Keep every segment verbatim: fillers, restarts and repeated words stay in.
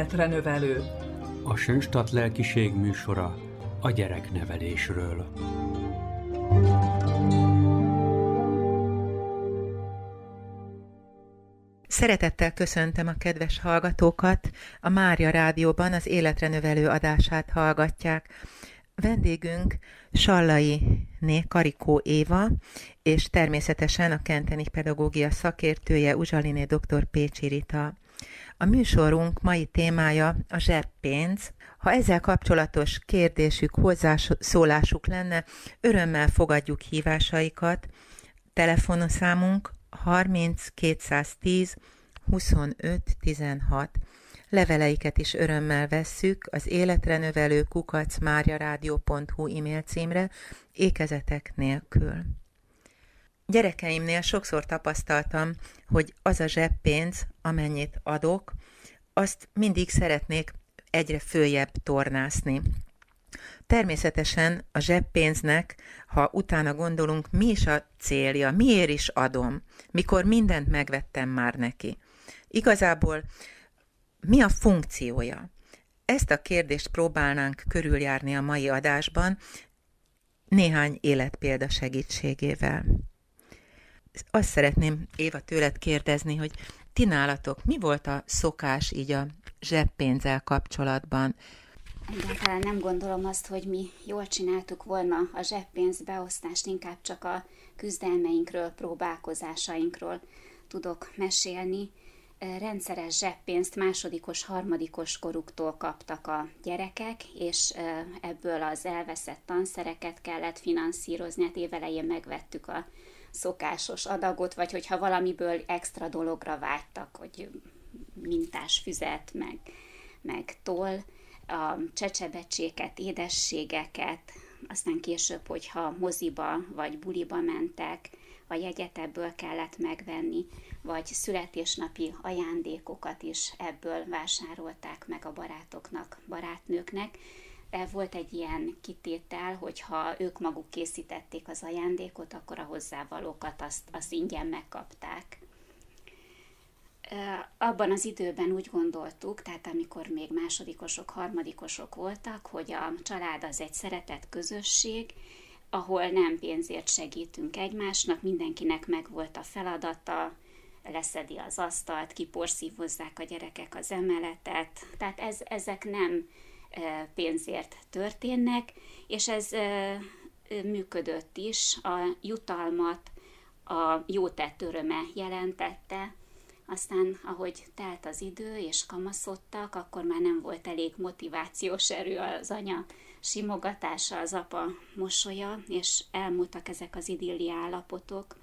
életre növelő. A Sönstadt lelkiség műsora a gyereknevelésről. Szeretettel köszöntöm a kedves hallgatókat, a Mária Rádióban az életre növelő adását hallgatják. Vendégünk Sallai-né Karikó Éva, és természetesen a kenteni pedagógia szakértője Uzsaliné dr. Pécsi Rita. A műsorunk mai témája a zseppénz. Ha ezzel kapcsolatos kérdésük, hozzászólásuk lenne, örömmel fogadjuk hívásaikat. Telefonszámunk harminc kétszáztíz huszonöt tizenhat. Leveleiket is örömmel vesszük az életre növelő kukac máriaradio pont hu e-mail címre, ékezetek nélkül. Gyerekeimnél sokszor tapasztaltam, hogy az a zseppénz, amennyit adok, azt mindig szeretnék egyre följebb tornászni. Természetesen a zseppénznek, ha utána gondolunk, mi is a célja, miért is adom, mikor mindent megvettem már neki. Igazából mi a funkciója? Ezt a kérdést próbálnánk körüljárni a mai adásban néhány életpélda segítségével. Azt szeretném, Éva, tőled kérdezni, hogy ti nálatok mi volt a szokás így a zseppénzzel kapcsolatban? Egyáltalán nem gondolom azt, hogy mi jól csináltuk volna a zseppénz beosztást, inkább csak a küzdelmeinkről, próbálkozásainkról tudok mesélni. Rendszeres zseppénzt másodikos, harmadikos koruktól kaptak a gyerekek, és ebből az elveszett tanszereket kellett finanszírozni. Hát évelején megvettük a szokásos adagot, vagy hogyha valamiből extra dologra vágytak, hogy mintás füzet, meg, meg toll, a csecsebecséket, édességeket, aztán később, hogyha moziba vagy buliba mentek, a jegyet ebből kellett megvenni, vagy születésnapi ajándékokat is ebből vásárolták meg a barátoknak, barátnőknek. De volt egy ilyen kitétel, hogyha ők maguk készítették az ajándékot, akkor a hozzávalókat azt, azt ingyen megkapták. Abban az időben úgy gondoltuk, tehát amikor még másodikosok, harmadikosok voltak, hogy a család az egy szeretett közösség, ahol nem pénzért segítünk egymásnak, mindenkinek megvolt a feladata, leszedi az asztalt, kiporszívozzák a gyerekek az emeletet, tehát ez, ezek nem pénzért történnek, és ez működött is, a jutalmat a jótett öröme jelentette. Aztán, ahogy telt az idő és kamaszodtak, akkor már nem volt elég motivációs erő, az anya simogatása, az apa mosolya, és elmúltak ezek az idilli állapotok.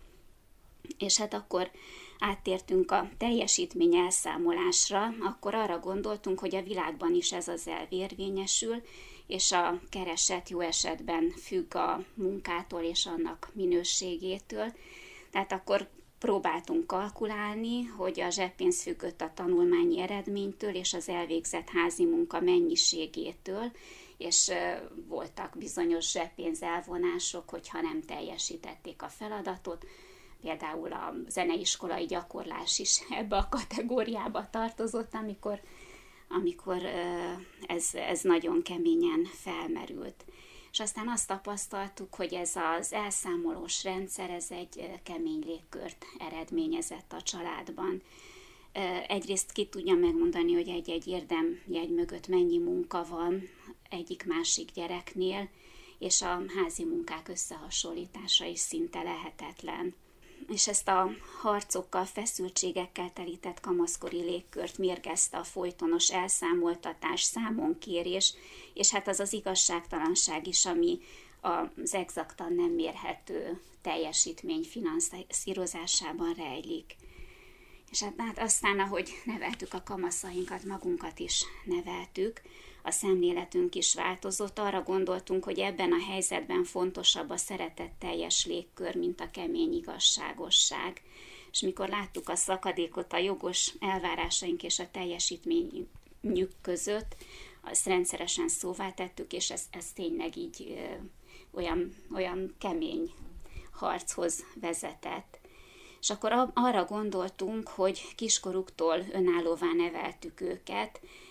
És hát akkor áttértünk a teljesítmény elszámolásra, akkor arra gondoltunk, hogy a világban is ez az elv érvényesül, és a kereset jó esetben függ a munkától és annak minőségétől. Tehát akkor próbáltunk kalkulálni, hogy a zseppénz függött a tanulmányi eredménytől és az elvégzett házi munka mennyiségétől, és voltak bizonyos zseppénz elvonások, hogyha nem teljesítették a feladatot. Például a zeneiskolai gyakorlás is ebbe a kategóriába tartozott, amikor, amikor ez, ez nagyon keményen felmerült. És aztán azt tapasztaltuk, hogy ez az elszámolós rendszer, ez egy kemény légkört eredményezett a családban. Egyrészt ki tudja megmondani, hogy egy-egy érdemjegy mögött mennyi munka van egyik-másik gyereknél, és a házi munkák összehasonlítása is szinte lehetetlen. És ezt a harcokkal, feszültségekkel telített kamaszkori légkört mérgezte a folytonos elszámoltatás, számonkérés, és hát az az igazságtalanság is, ami az exaktan nem mérhető teljesítmény finanszírozásában rejlik. És hát, hát aztán, ahogy neveltük a kamaszainkat, magunkat is neveltük, a szemléletünk is változott, arra gondoltunk, hogy ebben a helyzetben fontosabb a szeretetteljes légkör, mint a kemény igazságosság. És mikor láttuk a szakadékot a jogos elvárásaink és a teljesítményük között, azt rendszeresen szóvá tettük, és ez, ez tényleg így ö, olyan, olyan kemény harchoz vezetett. És akkor arra gondoltunk, hogy kiskoruktól önállóvá neveltük őket,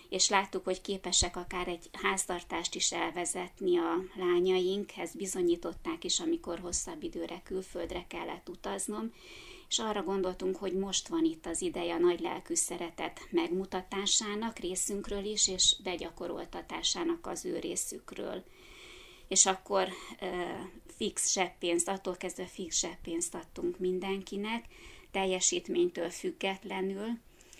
és láttuk, hogy képesek akár egy háztartást is elvezetni a lányaink, ezt bizonyították is, amikor hosszabb időre külföldre kellett utaznom, és arra gondoltunk, hogy most van itt az ideje a nagylelkű szeretet megmutatásának részünkről is, és begyakoroltatásának az ő részükről. És akkor uh, fix zseppénzt, attól kezdve fix zseppénzt adtunk mindenkinek, teljesítménytől függetlenül,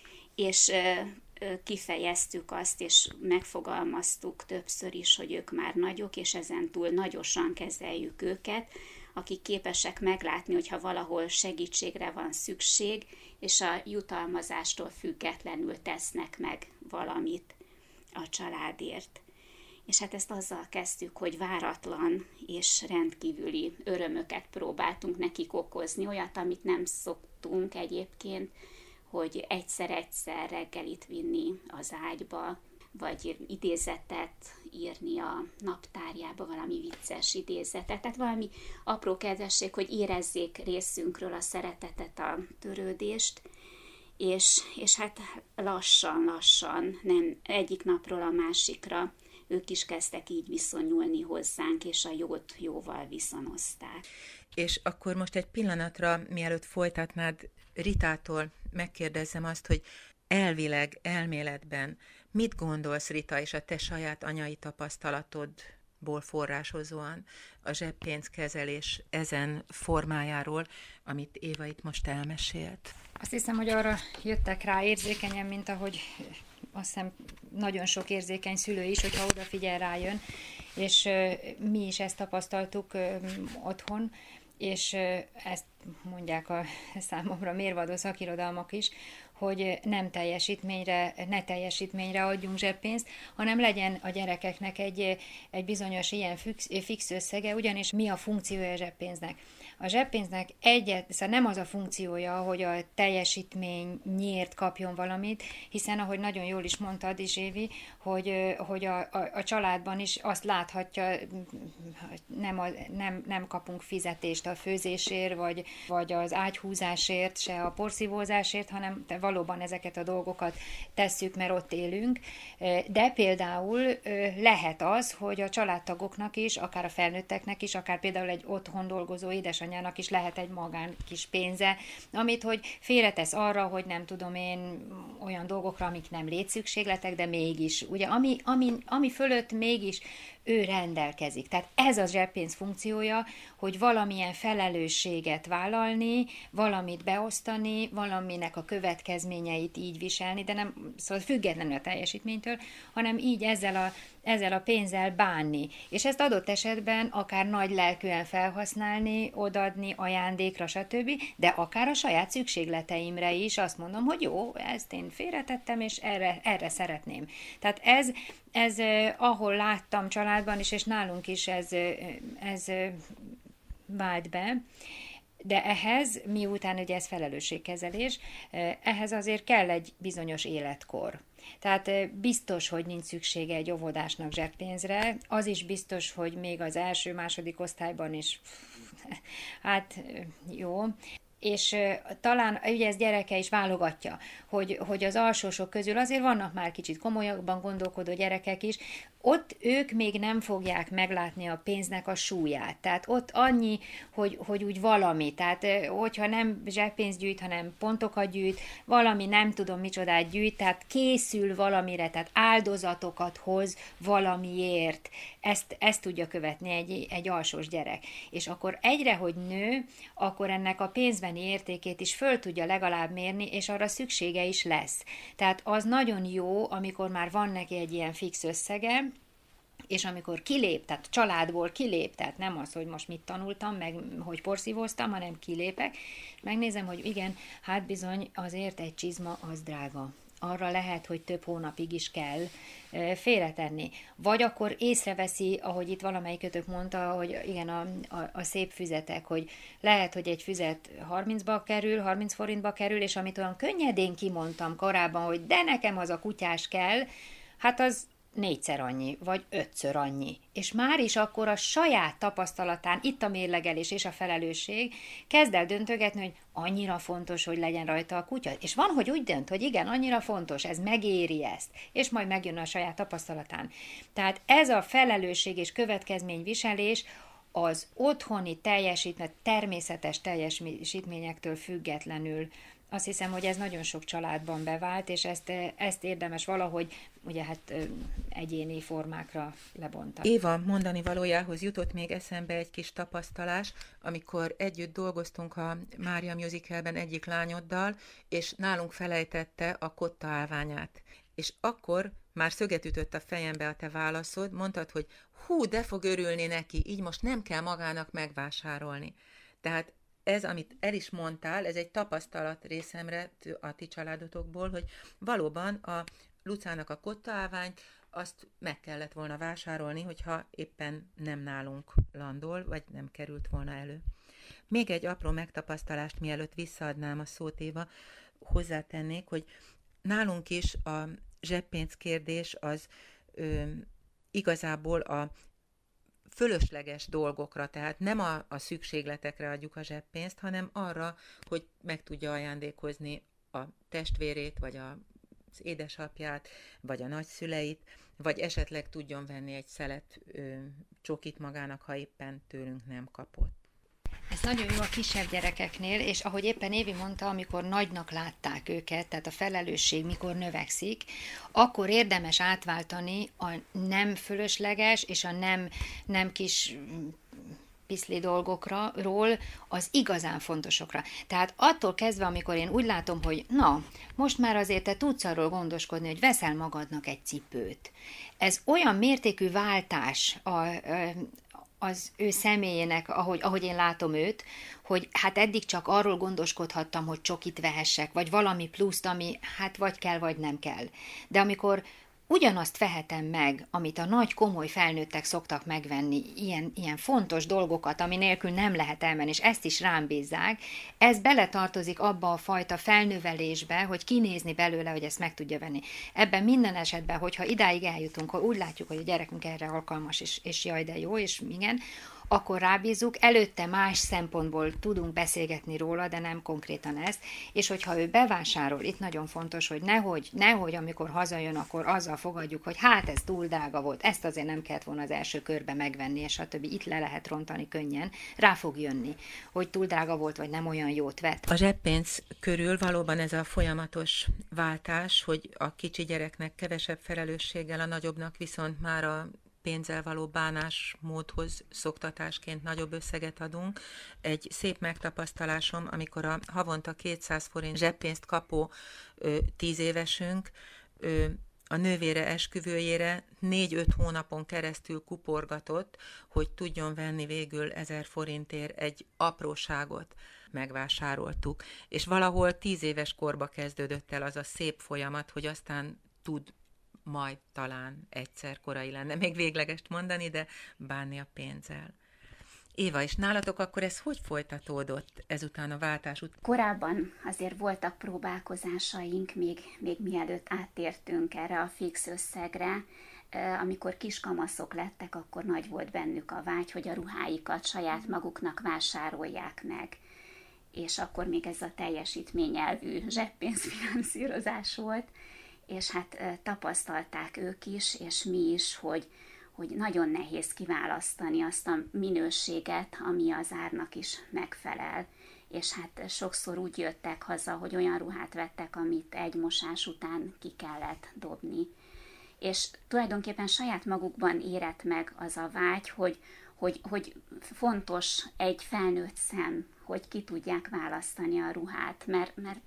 és uh, kifejeztük azt, és megfogalmaztuk többször is, hogy ők már nagyok, és ezentúl nagyosan kezeljük őket, akik képesek meglátni, hogyha valahol segítségre van szükség, és a jutalmazástól függetlenül tesznek meg valamit a családért. És hát ezt azzal kezdtük, hogy váratlan és rendkívüli örömöket próbáltunk nekik okozni, olyat, amit nem szoktunk egyébként, hogy egyszer-egyszer reggelit vinni az ágyba, vagy idézetet írni a naptárjába, valami vicces idézetet. Tehát valami apró kedvesség, hogy érezzék részünkről a szeretetet, a törődést, és, és hát lassan-lassan, nem egyik napról a másikra ők is kezdtek így viszonyulni hozzánk, és a jót jóval viszonozták. És akkor most egy pillanatra, mielőtt folytatnád, Ritától megkérdezzem azt, hogy elvileg, elméletben mit gondolsz, Rita, és a te saját anyai tapasztalatodból forrásozóan a zseppénzkezelés ezen formájáról, amit Éva itt most elmesélt? Azt hiszem, hogy arra jöttek rá érzékenyen, mint ahogy azt hiszem nagyon sok érzékeny szülő is, hogyha odafigyel, rájön, és mi is ezt tapasztaltuk otthon, és ezt mondják a számomra mérvadó szakirodalmak is, hogy nem teljesítményre, ne teljesítményre adjunk zseppénzt, hanem legyen a gyerekeknek egy, egy bizonyos ilyen fix, fix összege, ugyanis mi a funkciója a zseppénznek? A zseppénznek egyet, szóval nem az a funkciója, hogy a teljesítményért kapjon valamit, hiszen ahogy nagyon jól is mondtad is, Évi, hogy, hogy a, a, a családban is azt láthatja, nem, a, nem, nem kapunk fizetést a főzésért, vagy, vagy az ágyhúzásért, se a porszívózásért, hanem valóban ezeket a dolgokat tesszük, mert ott élünk. De például lehet az, hogy a családtagoknak is, akár a felnőtteknek is, akár például egy otthon dolgozó édesanyjának is lehet egy magán kis pénze, amit hogy félretesz arra, hogy nem tudom én olyan dolgokra, amik nem létszükségletek, de mégis. Ugye, ami, ami, ami fölött mégis ő rendelkezik. Tehát ez a zseppénz funkciója, hogy valamilyen felelősséget vállalni, valamit beosztani, valaminek a következményeit így viselni, de nem szóval függetlenül a teljesítménytől, hanem így ezzel a, ezzel a pénzzel bánni. És ezt adott esetben akár nagy lelkűen felhasználni, odaadni ajándékra, stb., de akár a saját szükségleteimre is azt mondom, hogy jó, ezt én félretettem, és erre, erre szeretném. Tehát ez, ez eh, ahol láttam családban is, és nálunk is ez, ez vált be, de ehhez, miután ugye ez felelősségkezelés, ehhez azért kell egy bizonyos életkor. Tehát biztos, hogy nincs szüksége egy óvodásnak zseppénzre, az is biztos, hogy még az első-második osztályban is, hát jó, és talán ugye ez gyereke is válogatja, hogy, hogy az alsósok közül azért vannak már kicsit komolyabban gondolkodó gyerekek is, ott ők még nem fogják meglátni a pénznek a súlyát. Tehát ott annyi, hogy, hogy úgy valami, tehát hogyha nem zseppénzt gyűjt, hanem pontokat gyűjt, valami nem tudom micsodát gyűjt, tehát készül valamire, tehát áldozatokat hoz valamiért. Ezt, ezt tudja követni egy, egy alsós gyerek. És akkor egyre, hogy nő, akkor ennek a pénzbeni értékét is föl tudja legalább mérni, és arra szüksége is lesz. Tehát az nagyon jó, amikor már van neki egy ilyen fix összege, és amikor kilép, tehát családból kilép, tehát nem az, hogy most mit tanultam, meg hogy porszívóztam, hanem kilépek, megnézem, hogy igen, hát bizony azért egy csizma az drága. Arra lehet, hogy több hónapig is kell félretenni. Vagy akkor észreveszi, ahogy itt valamelyikötök mondta, hogy igen, a, a, a szép füzetek, hogy lehet, hogy egy füzet harmincba kerül, harminc forintba kerül, és amit olyan könnyedén kimondtam korábban, hogy de nekem az a kutyás kell, hát az négyszer annyi, vagy ötször annyi. És már is akkor a saját tapasztalatán, itt a mérlegelés és a felelősség, kezd el döntögetni, hogy annyira fontos, hogy legyen rajta a kutya. És van, hogy úgy dönt, hogy igen, annyira fontos, ez megéri ezt, és majd megjön a saját tapasztalatán. Tehát ez a felelősség és következményviselés az otthoni teljesítmény, természetes teljesítményektől függetlenül. Azt hiszem, hogy ez nagyon sok családban bevált, és ezt, ezt érdemes valahogy ugye hát egyéni formákra lebontani. Éva mondani valójához jutott még eszembe egy kis tapasztalás, amikor együtt dolgoztunk a Mária musicalben egyik lányoddal, és nálunk felejtette a kotta állványát. És akkor már szöget ütött a fejembe a te válaszod, mondtad, hogy hú, de fog örülni neki, így most nem kell magának megvásárolni. Tehát ez, amit el is mondtál, ez egy tapasztalat részemre a ti családotokból, hogy valóban a Lucának a kottaálványt azt meg kellett volna vásárolni, hogyha éppen nem nálunk landol, vagy nem került volna elő. Még egy apró megtapasztalást, mielőtt visszaadnám a szót, Éva, hozzátennék, hogy nálunk is a zseppénz kérdés az ö, igazából a fölösleges dolgokra, tehát nem a, a szükségletekre adjuk a zseppénzt, hanem arra, hogy meg tudja ajándékozni a testvérét, vagy a, az édesapját, vagy a nagyszüleit, vagy esetleg tudjon venni egy szelet ö, csokit magának, ha éppen tőlünk nem kapott. Ez nagyon jó a kisebb gyerekeknél, és ahogy éppen Évi mondta, amikor nagynak látták őket, tehát a felelősség mikor növekszik, akkor érdemes átváltani a nem fölösleges és a nem, nem kis piszli dolgokról az igazán fontosokra. Tehát attól kezdve, amikor én úgy látom, hogy na, most már azért te tudsz arról gondoskodni, hogy veszel magadnak egy cipőt. Ez olyan mértékű váltás a, a az ő személyének, ahogy, ahogy én látom őt, hogy hát eddig csak arról gondoskodhattam, hogy csokit vehessek, vagy valami pluszt, ami hát vagy kell, vagy nem kell. De amikor ugyanazt vehetem meg, amit a nagy, komoly felnőttek szoktak megvenni, ilyen, ilyen fontos dolgokat, ami nélkül nem lehet elmenni, és ezt is rám bízzák, ez beletartozik abba a fajta felnövelésbe, hogy kinézni belőle, hogy ezt meg tudja venni. Ebben minden esetben, hogyha idáig eljutunk, ha úgy látjuk, hogy a gyerekünk erre alkalmas, és, és jaj, de jó, és igen, akkor rábízzuk, előtte más szempontból tudunk beszélgetni róla, de nem konkrétan ezt, és hogyha ő bevásárol, itt nagyon fontos, hogy nehogy, nehogy amikor hazajön, akkor azzal fogadjuk, hogy hát ez túl drága volt, ezt azért nem kellett volna az első körbe megvenni, és stb. Itt le lehet rontani könnyen, rá fog jönni, hogy túl drága volt, vagy nem olyan jót vett. A zseppénz körül valóban ez a folyamatos váltás, hogy a kicsi gyereknek kevesebb felelősséggel, a nagyobbnak viszont már a pénzzel való bánásmódhoz szoktatásként nagyobb összeget adunk. Egy szép megtapasztalásom, amikor a havonta kétszáz forint zseppénzt kapó ö, tíz évesünk ö, a nővére esküvőjére négy-öt hónapon keresztül kuporgatott, hogy tudjon venni végül ezer forintért egy apróságot. Megvásároltuk. És valahol tíz éves korba kezdődött el az a szép folyamat, hogy aztán tud majd talán egyszer, korai lenne még véglegest mondani, de bánni a pénzzel. Éva, és nálatok akkor ez hogy folytatódott ezután a váltás után? Korábban azért voltak próbálkozásaink, még, még mielőtt áttértünk erre a fix összegre. Amikor kiskamaszok lettek, akkor nagy volt bennük a vágy, hogy a ruháikat saját maguknak vásárolják meg. És akkor még ez a teljesítményelvű zseppénzfinanszírozás volt, és hát tapasztalták ők is, és mi is, hogy, hogy nagyon nehéz kiválasztani azt a minőséget, ami az árnak is megfelel. És hát sokszor úgy jöttek haza, hogy olyan ruhát vettek, amit egy mosás után ki kellett dobni. És tulajdonképpen saját magukban érett meg az a vágy, hogy, hogy, hogy fontos egy felnőtt szem, hogy ki tudják választani a ruhát, mert, mert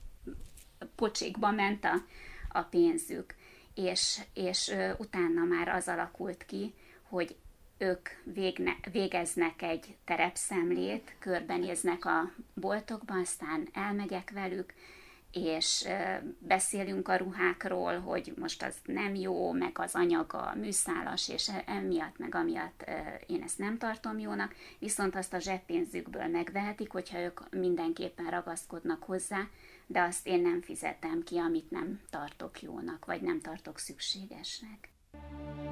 pocsékba ment a a pénzük, és, és ö, utána már az alakult ki, hogy ők végne, végeznek egy terepszemlét, körbenéznek a boltokban, aztán elmegyek velük, és ö, beszélünk a ruhákról, hogy most az nem jó, meg az anyaga műszálas, és emiatt, meg amiatt ö, én ezt nem tartom jónak, viszont azt a zseppénzükből megvehetik, hogyha ők mindenképpen ragaszkodnak hozzá, de azt én nem fizetem ki, amit nem tartok jónak, vagy nem tartok szükségesnek.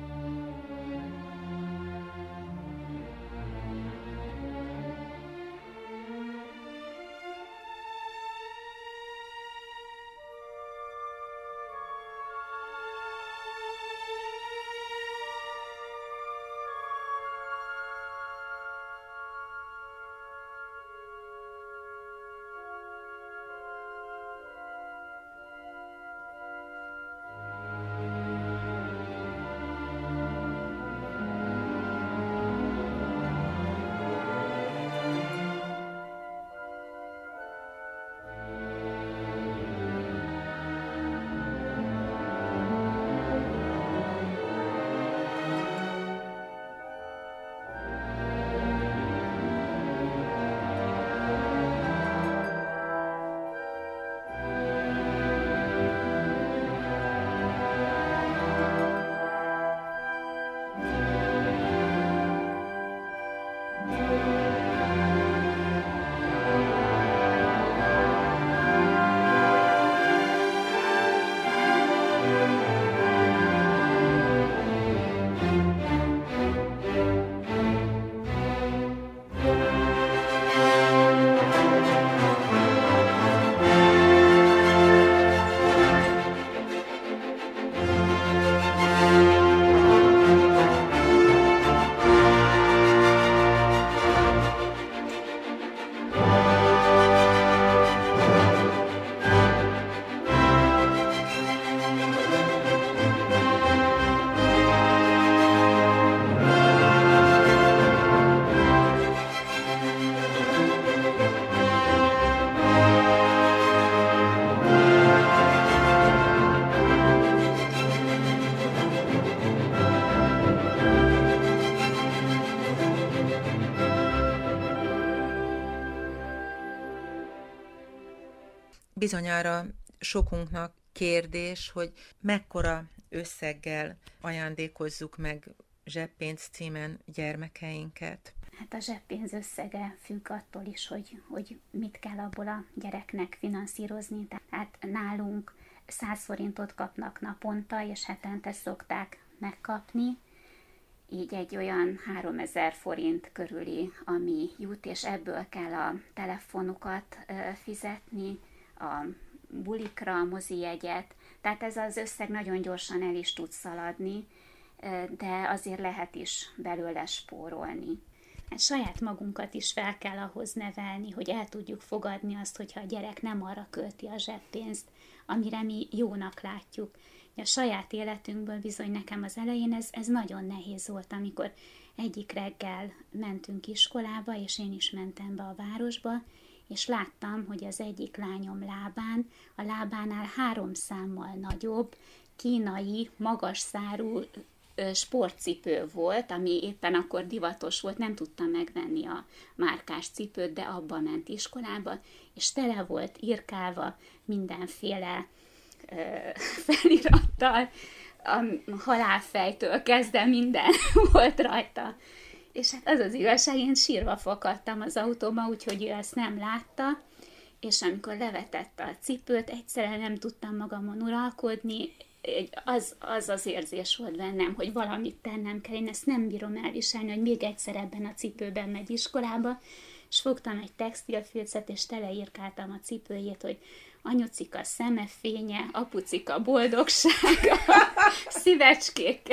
Bizonyára sokunknak kérdés, hogy mekkora összeggel ajándékozzuk meg zseppénz címen gyermekeinket. Hát a zseppénz összege függ attól is, hogy, hogy mit kell abból a gyereknek finanszírozni. Tehát nálunk száz forintot kapnak naponta, és hetente szokták megkapni. Így egy olyan háromezer forint körüli, ami jut, és ebből kell a telefonukat fizetni, a bulikra, a mozi jegyet. Tehát ez az összeg nagyon gyorsan el is tud szaladni, de azért lehet is belőle spórolni. Hát saját magunkat is fel kell ahhoz nevelni, hogy el tudjuk fogadni azt, hogyha a gyerek nem arra költi a zseppénzt, amire mi jónak látjuk. A saját életünkből bizony nekem az elején ez, ez nagyon nehéz volt, amikor egyik reggel mentünk iskolába, és én is mentem be a városba, és láttam, hogy az egyik lányom lábán, a lábánál három számmal nagyobb, kínai, magas szárú sportcipő volt, ami éppen akkor divatos volt, nem tudtam megvenni a márkás cipőt, de abba ment iskolába, és tele volt írkálva mindenféle ö, felirattal, a halálfejtől kezdve minden volt rajta. És hát az az igazság, én sírva fakadtam az autóba, úgyhogy ő ezt nem látta, és amikor levetette a cipőt, egyszerűen nem tudtam magamon uralkodni, az, az az érzés volt bennem, hogy valamit tennem kell, én ezt nem bírom elviselni, hogy még egyszer ebben a cipőben megy iskolába, és fogtam egy textilfilcet, és teleírkáltam a cipőjét, hogy anyucika szemefénye, apucika boldogsága, szívecskékkel,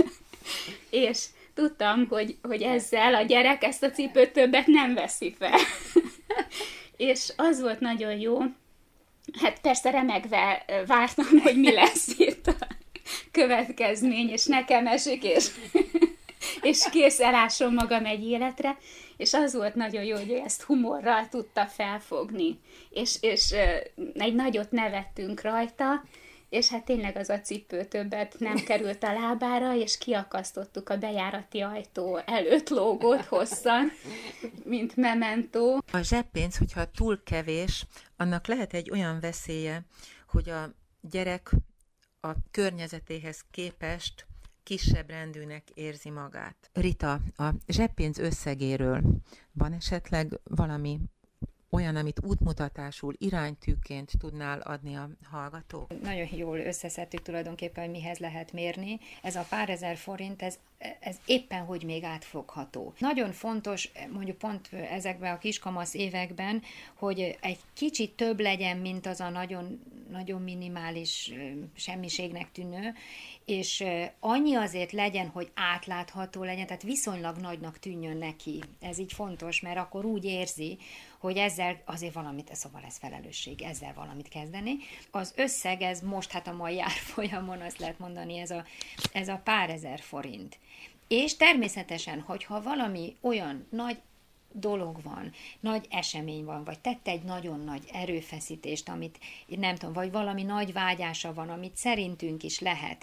és tudtam, hogy, hogy ezzel a gyerek ezt a cipőt többet nem veszi fel. És az volt nagyon jó, hát persze remegve vártam, hogy mi lesz itt a következmény, és nekem esik, és, és kész elásom magam egy életre, és az volt nagyon jó, hogy ezt humorral tudta felfogni, és, és egy nagyot nevettünk rajta, és hát tényleg az a cipő többet nem került a lábára, és kiakasztottuk a bejárati ajtó előtt lógót hosszan, mint mementó. A zseppénz, hogyha túl kevés, annak lehet egy olyan veszélye, hogy a gyerek a környezetéhez képest kisebb rendűnek érzi magát. Rita, a zseppénz összegéről van esetleg valami olyan, amit útmutatásul, iránytűként tudnál adni a hallgatók? Nagyon jól összeszedtük tulajdonképpen, hogy mihez lehet mérni. Ez a pár ezer forint, ez, ez éppen hogy még átfogható. Nagyon fontos, mondjuk pont ezekben a kiskamasz években, hogy egy kicsit több legyen, mint az a nagyon, nagyon minimális semmiségnek tűnő, és annyi azért legyen, hogy átlátható legyen, tehát viszonylag nagynak tűnjön neki. Ez így fontos, mert akkor úgy érzi, hogy ezzel azért valamit, szóval ez felelősség, ezzel valamit kezdeni. Az összeg, ez most hát a mai árfolyamon azt lehet mondani, ez a, ez a pár ezer forint. És természetesen, hogyha valami olyan nagy dolog van, nagy esemény van, vagy tette egy nagyon nagy erőfeszítést, amit nem tudom, vagy valami nagy vágyása van, amit szerintünk is lehet,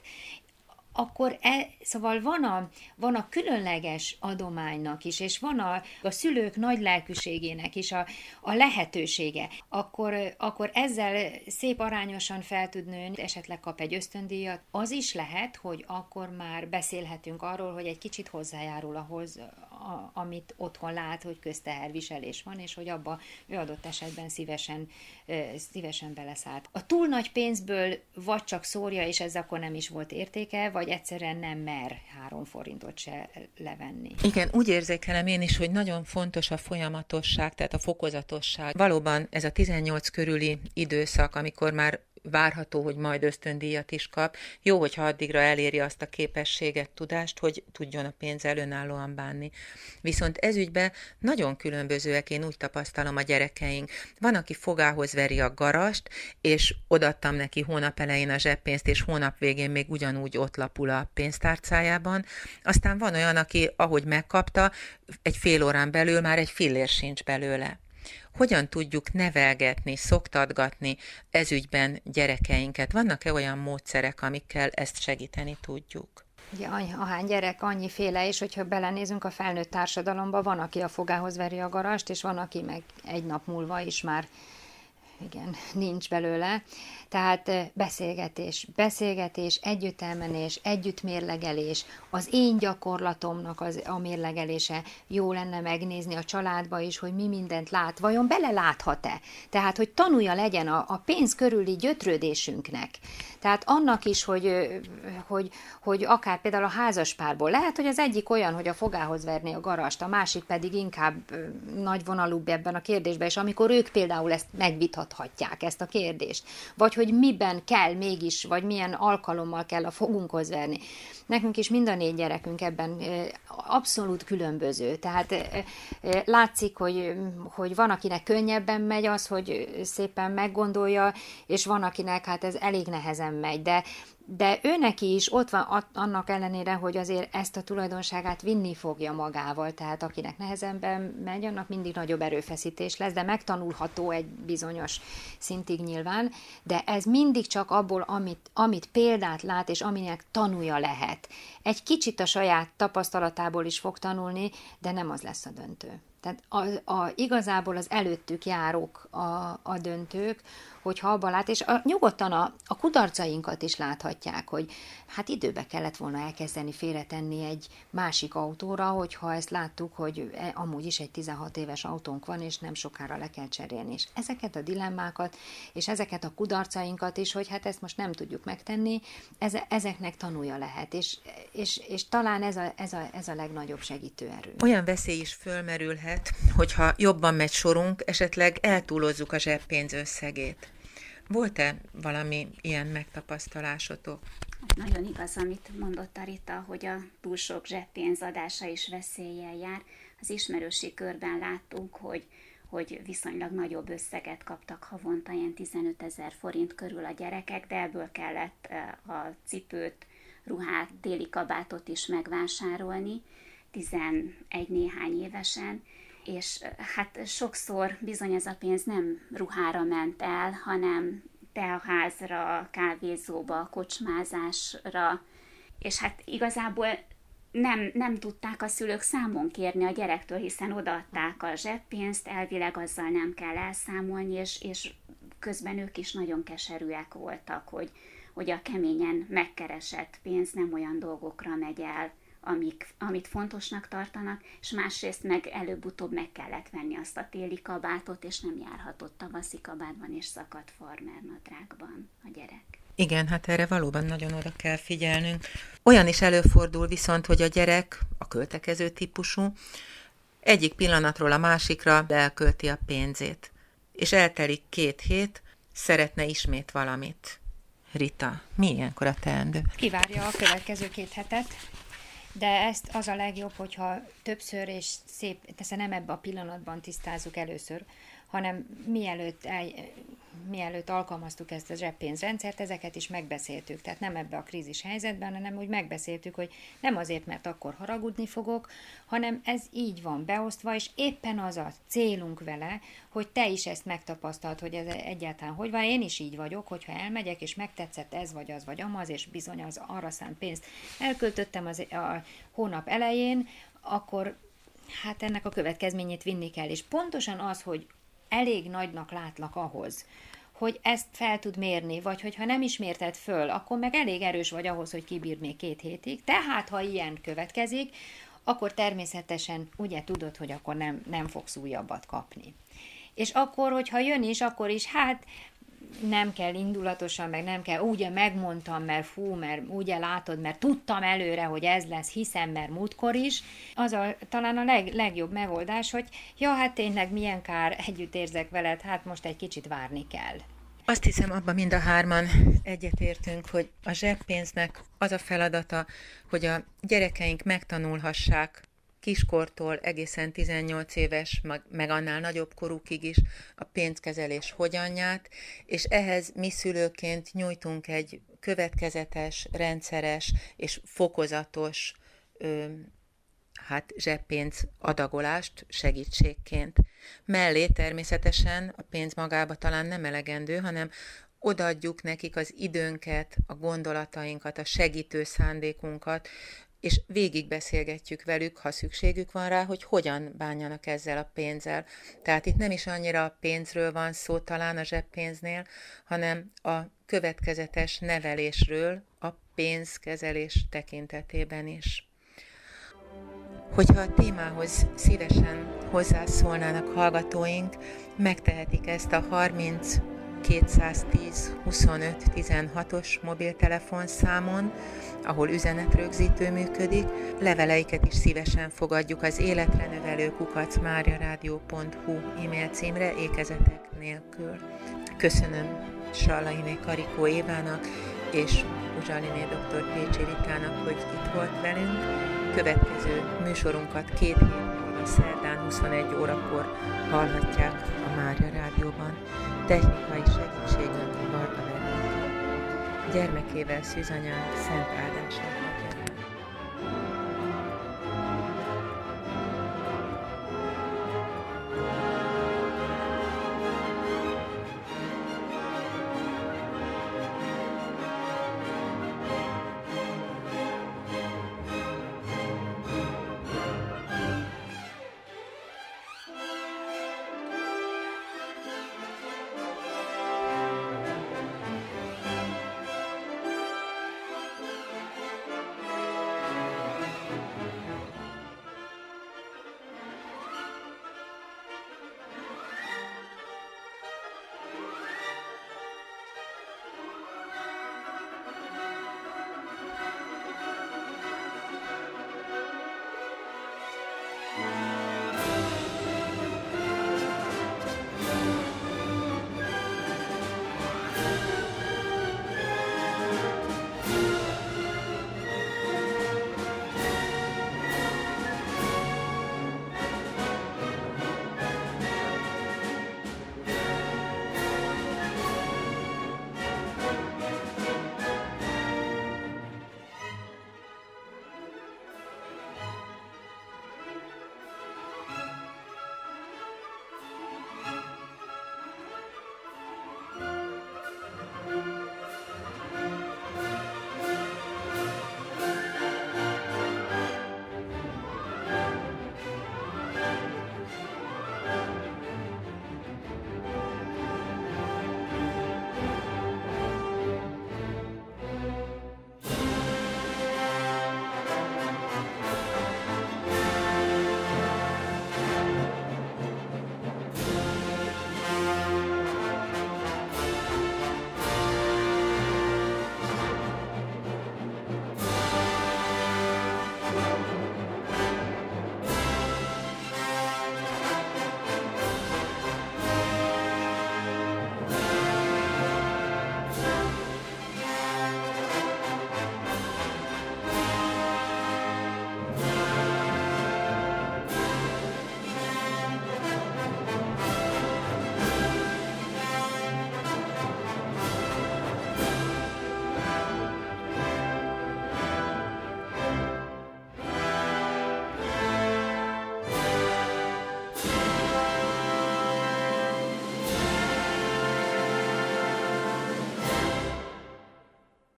akkor e, szóval van a, van a különleges adománynak is, és van a, a szülők nagy lelkűségének is a, a lehetősége, akkor, akkor ezzel szép arányosan fel tud nőni, esetleg kap egy ösztöndíjat. Az is lehet, hogy akkor már beszélhetünk arról, hogy egy kicsit hozzájárul ahhoz, a, amit otthon lát, hogy közteherviselés van, és hogy abba ő adott esetben szívesen, szívesen beleszállt. A túl nagy pénzből vagy csak szórja, és ez akkor nem is volt értéke, vagy egyszerűen nem mer három forintot se levenni. Igen, úgy érzékelem én is, hogy nagyon fontos a folyamatosság, tehát a fokozatosság. Valóban ez a tizennyolc körüli időszak, amikor már várható, hogy majd ösztöndíjat is kap. Jó, hogyha addigra eléri azt a képességet, tudást, hogy tudjon a pénzzel önállóan bánni. Viszont ezügyben nagyon különbözőek, én úgy tapasztalom, a gyerekeink. Van, aki fogához veri a garast, és odaadtam neki hónap elején a zseppénzt, és hónap végén még ugyanúgy ott lapul a pénztárcájában. Aztán van olyan, aki, ahogy megkapta, egy fél órán belül már egy fillér sincs belőle. Hogyan tudjuk nevelgetni, szoktatgatni ezügyben gyerekeinket? Vannak-e olyan módszerek, amikkel ezt segíteni tudjuk? Ugye ahány gyerek, annyiféle, és hogyha belenézünk a felnőtt társadalomba, van, aki a fogához veri a garast, és van, aki meg egy nap múlva is már igen, nincs belőle. Tehát beszélgetés, beszélgetés, együttelmenés, együttmérlegelés, az én gyakorlatomnak az, a mérlegelése. Jó lenne megnézni a családba is, hogy mi mindent lát, vajon beleláthat-e? Tehát, hogy tanulja legyen a, a pénz körüli gyötrődésünknek. Tehát annak is, hogy, hogy, hogy akár például a házaspárból. Lehet, hogy az egyik olyan, hogy a fogához verné a garast, a másik pedig inkább nagyvonalúbb ebben a kérdésben, és amikor ők például ezt megvitathatják, ezt a kérdést. Vagy hogy miben kell mégis, vagy milyen alkalommal kell a fogunkhoz verni. Nekünk is mind a négy gyerekünk ebben abszolút különböző. Tehát látszik, hogy, hogy van, akinek könnyebben megy az, hogy szépen meggondolja, és van, akinek hát ez elég nehezen megy. De, de ő neki is ott van annak ellenére, hogy azért ezt a tulajdonságát vinni fogja magával. Tehát akinek nehezebben megy, annak mindig nagyobb erőfeszítés lesz, de megtanulható egy bizonyos szintig nyilván. De ez mindig csak abból, amit, amit példát lát, és aminek tanulja lehet. Egy kicsit a saját tapasztalatából is fog tanulni, de nem az lesz a döntő. Tehát a, a, igazából az előttük járók a, a döntők, hogyha abban lát, és a, nyugodtan a, a kudarcainkat is láthatják, hogy hát időbe kellett volna elkezdeni félretenni egy másik autóra, hogyha ezt láttuk, hogy amúgy is egy tizenhat éves autónk van, és nem sokára le kell cserélni. És ezeket a dilemmákat, és ezeket a kudarcainkat is, hogy hát ezt most nem tudjuk megtenni, ezeknek tanulja lehet, és, és, és talán ez a, ez, a, ez a legnagyobb segítőerő. Olyan veszély is fölmerülhet, hogyha jobban megy sorunk, esetleg eltúlozzuk a zseppénz összegét. Volt-e valami ilyen megtapasztalásotok? Nagyon igaz, amit mondott a Rita, hogy a túl sok zseppénz adása is veszéllyel jár. Az ismerősi körben láttunk, hogy, hogy viszonylag nagyobb összeget kaptak havonta, ilyen tizenötezer forint körül a gyerekek, de ebből kellett a cipőt, ruhát, téli kabátot is megvásárolni, tizenegy néhány évesen, és hát sokszor bizony ez a pénz nem ruhára ment el, hanem teaházra, kávézóba, kocsmázásra, és hát igazából nem, nem tudták a szülők számon kérni a gyerektől, hiszen odaadták a zseppénzt, elvileg azzal nem kell elszámolni, és, és közben ők is nagyon keserűek voltak, hogy, hogy a keményen megkeresett pénz nem olyan dolgokra megy el, Amik, amit fontosnak tartanak, és másrészt meg előbb-utóbb meg kellett venni azt a téli kabátot, és nem járhatott tavaszi kabátban és szakadt farmernadrágban a gyerek. Igen, hát erre valóban nagyon oda kell figyelnünk. Olyan is előfordul viszont, hogy a gyerek, a költekező típusú, egyik pillanatról a másikra elkölti a pénzét, és eltelik két hét, szeretne ismét valamit. Rita, mi ilyenkor a teendő? Kivárja a következő két hetet, de ezt az a legjobb, hogyha többször és szép, tehát nem ebben a pillanatban tisztázzuk először, hanem mielőtt, el, mielőtt alkalmaztuk ezt a zseppénzrendszert, ezeket is megbeszéltük. Tehát nem ebbe a krízis helyzetben, hanem úgy megbeszéltük, hogy nem azért, mert akkor haragudni fogok, hanem ez így van beosztva, és éppen az a célunk vele, hogy te is ezt megtapasztalt, hogy ez egyáltalán hogy van. Én is így vagyok, hogyha elmegyek, és megtetszett ez, vagy az, vagy amaz, és bizony az arra szánt pénzt elköltöttem az, a hónap elején, akkor hát ennek a következményét vinni kell. És pontosan az, hogy elég nagynak látlak ahhoz, hogy ezt fel tud mérni, vagy hogyha nem is mérted föl, akkor meg elég erős vagy ahhoz, hogy kibírd még két hétig. Tehát, ha ilyen következik, akkor természetesen ugye tudod, hogy akkor nem, nem fogsz újabbat kapni. És akkor, hogyha jön is, akkor is, hát nem kell indulatosan, meg nem kell, ugye megmondtam, mert fú, mert ugye látod, mert tudtam előre, hogy ez lesz, hiszem, mert múltkor is. Az a, talán a leg, legjobb megoldás, hogy ja, hát tényleg milyen kár, együtt érzek veled, hát most egy kicsit várni kell. Azt hiszem, abban mind a hárman egyetértünk, hogy a zseppénznek az a feladata, hogy a gyerekeink megtanulhassák kiskortól egészen tizennyolc éves, meg annál nagyobb korukig is a pénzkezelés hogyanját, és ehhez mi szülőként nyújtunk egy következetes, rendszeres és fokozatos ö, hát zseppénz adagolást segítségként. Mellé természetesen a pénz magába talán nem elegendő, hanem odaadjuk nekik az időnket, a gondolatainkat, a segítő szándékunkat, és végig beszélgetjük velük, ha szükségük van rá, hogy hogyan bánjanak ezzel a pénzzel. Tehát itt nem is annyira a pénzről van szó talán a zseppénznél, hanem a következetes nevelésről a pénzkezelés tekintetében is. Hogyha a témához szívesen hozzászólnának hallgatóink, megtehetik ezt a harminc kétszáztíz huszonöt tizenhatos mobiltelefonszámon, ahol üzenetrögzítő működik. Leveleiket is szívesen fogadjuk az életrenevelő kukac máriaradio pont hu e-mail címre ékezetek nélkül. Köszönöm Sallainé Karikó Évának és Uzsaliné dr. Pécsi Ritának, hogy itt volt velünk. Következő műsorunkat két hét múlva szerdán huszonegy órakor hallhatják a Mária Rádióban. Technikai segítségünk Varga Veronika. Gyermekével szűzanyánk szent áldását.